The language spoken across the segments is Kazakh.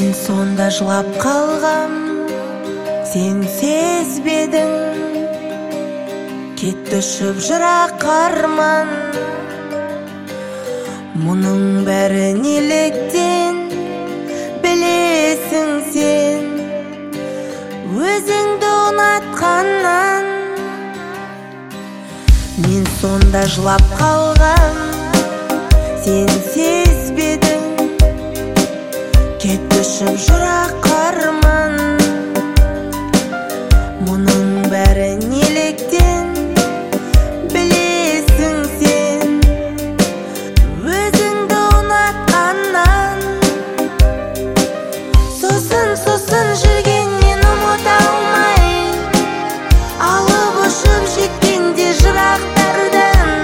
Мен сонда жылап қалғам, сен сезбедің. Кетті ұшып жырақ арман, мұның бәрі неліктен білесің сен, өзіңді ұнатқаннан. Мен сонда жылап қалғам, сен сезбедің. Кетті ұшып жырақ арман, мұның бәрі неліктен білесің сен, өзіңді ұнатқаннан. Сосын жүргеннен ұмыта алмай, алып ұшып жеткенде жырақтардан.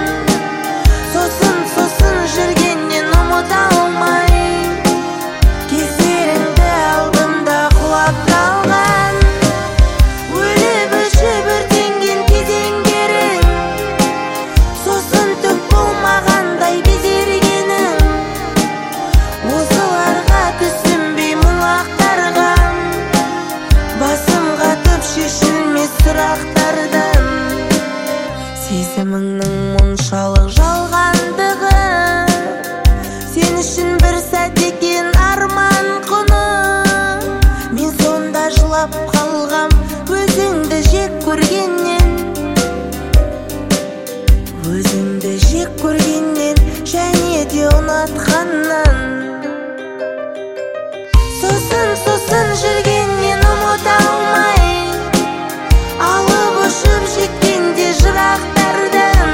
Сосын жүргеннен ұмыта алмай, кездеріңді алдымда құлап қалған. Өліп өшіп өртенген кезеңдерің, сосын түк болмағандай безергенің. Осыларға түсінбей мұң ақтарғам, басым қатып шешілмес сұрақтардан. Сезіміңнің мұншалық жалғандығы, сен үшін бір сәт екен арман құны. Мен сонда жылап қалғам, өзіңді жек көргеннен, өзіңді жек көргеннен, және де ұнатқаннан. Сосын жүргеннен ұмыта алмай, алып ұшып жеткенде жырақтардан.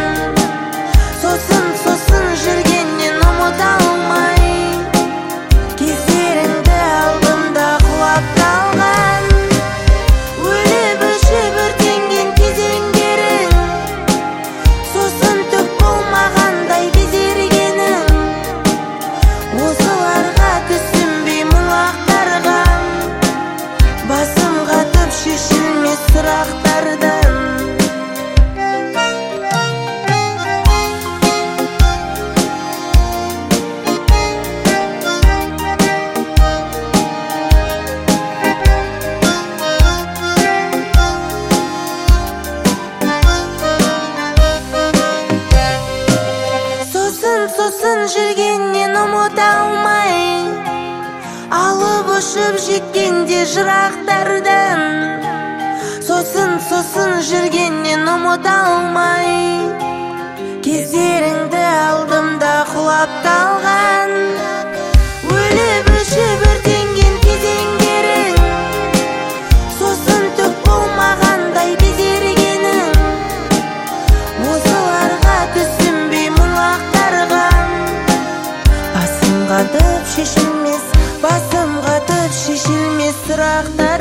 Сосын жүргеннен ұмыта алмай, кездеріңді алдымда құлап қалған. Өліп өшіп өртенген кезеңдерің, сосын түк болмағандай безергенің. Осыларға түсінбей мұң ақтарғам, басым қатып шешілмес сұрақтардан. Сосын жүргеннен ұмыта алмай, алып ұшып жеткенде жырақтардан. Сосын жүргеннен ұмыта алмай, кездеріңді алдымда құлап қалған. Өліп өшіп өртенген кезеңдерің, сосын түк болмағандай безергенің. Осыларға түсінбей мұң ақтарғам, басым қатып шешілмес сұрақтар.